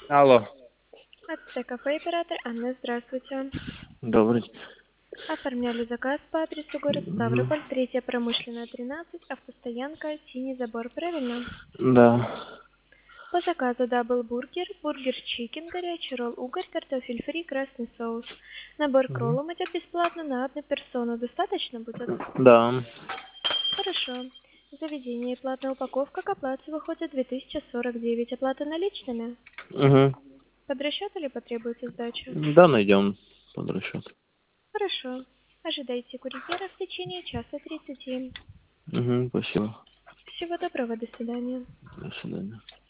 Алло. АТТ кафе оператор Анна, здравствуйте. Добрый. Оформляли заказ по адресу город Мгм. Ставрополь, 3 промышленная, 13, автостоянка, синий забор, правильно? Да. По заказу дабл бургер, бургер чикен, горячий ролл, угорь, картофель фри, красный соус. Набор к Мгм. роллам идет бесплатно на одну персону. Достаточно будет? Да. Хорошо. Заведение и платная упаковка к оплате выходит 2049. Оплата наличными? Угу. Под расчет или потребуется сдача? Да, найдем под расчет. Хорошо. Ожидайте курьера в течение часа 30. Угу, спасибо. Всего доброго, до свидания. До свидания.